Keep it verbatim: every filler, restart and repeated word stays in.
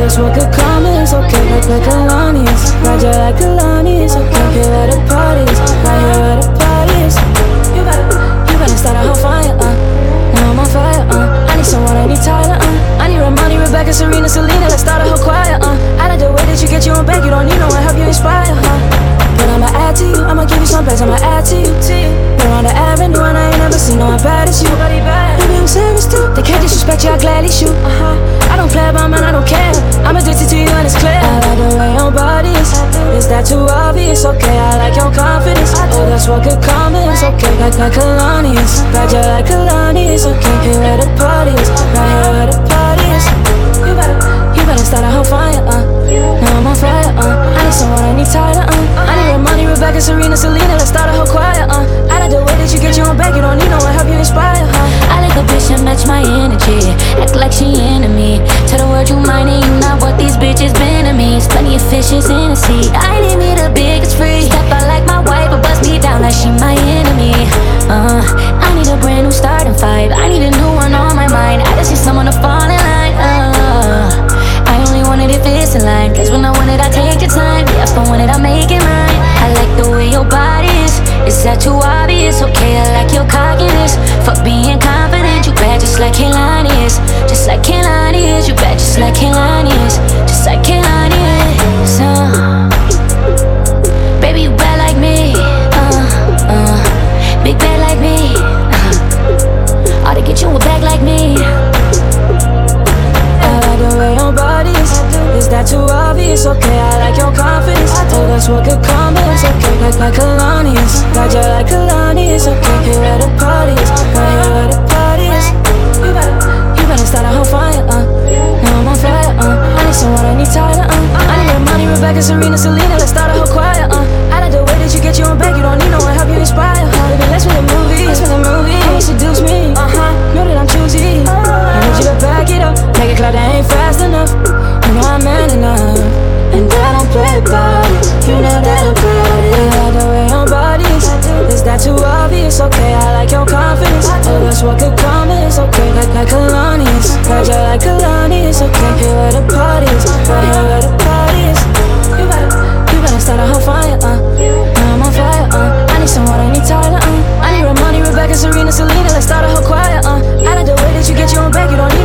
that's what could come is okay. Like like Kalani's, ride you like Kalani's, okay. Here at the parties, right here at the parties. You better, you better start a whole fire, uh. Now I'm on fire, uh. I need someone, I need Tyler, uh. I need Ramani, Rebecca, Serena, Selena. Let's start a whole choir, uh. I like the way that you get your own back. You don't need no one, help you inspire, huh? But I'ma add to you, I'ma give you some bags, I'ma add to you. Been on the avenue and I ain't never seen no one bad as you. Nobody bad. Baby, I'm serious too. They can't disrespect you, I gladly shoot. Uh-huh. I don't play about man, I don't care. I'm addicted to you and it's clear. I like the way your body is. Is that too obvious? Okay, I like your confidence. Oh, that's what could come is okay. Like like Kalani's, ride you like Kalani's, okay. Here at the parties, right here at the parties. You better, you better start a whole fire, uh. Now I'm on fire, uh. I need someone, I need Tyler, uh. I need Ramani, Rebecca, Serena, Selena. Let's start a whole choir, uh. I like the way that you get your own back. You don't need no one, help you inspire, huh? I like a bitch that match my energy. Act like she into me. Tell the world you mine and you not what these bitches been to me. Plenty of fishes in the sea. I need me the biggest free. Step out like my wife, but bust me down like she my enemy. Uh, I need a brand new starting five. I need a new one on my mind. I just need someone to fall in line. Uh, I only want it if it's in line. Cause when I want it, I take your time. Yeah, if I want it, I make it mine. I like the way your body is. Is that too obvious? Okay, I like your cockiness. Fuck being confident. You bad just like Kehlani is. Just like Kehlani is. You bad just like Kehlani is. Just like Kehlani is. Uh, baby, you bad like me. Uh, uh, big bad like me. Uh, ought to get you a bag like me. I like the way your body is. Is that too obvious? Okay, I like your confidence. Oh, that's what could come is okay. Like like Kalani's, ride you like Kalani's, okay. Here at the parties, right here at the parties. You better, you better start a whole fire, uh. Now I'm on fire, uh. I need someone, I need Tyler, uh. I need Ramani, Rebecca, Serena, Selena. Let's start a whole choir, uh. I like the way that you get your own back. You don't need no one, help you inspire, huh? Baby, let's make a movie, let's make a movie. Come seduce me, uh-huh. Know that I'm choosy. I need you to back it up, make it clear that I ain't fast enough. You know I'm man enough, and I don't play about it. You know that about it. I like the way your body is. Is that too obvious? Okay, I like your confidence. Oh, that's what could come is okay. Like like Kalani's, ride you like Kalani's, okay. Here at the parties, right here at the parties. You better, you better start a whole fire, uh. Now I'm on fire, uh. I need someone, I need Tyler, uh. I need Ramani, Rebecca, Serena, Selena. Let's start a whole choir, uh. I like the way that you get your own back. You don't need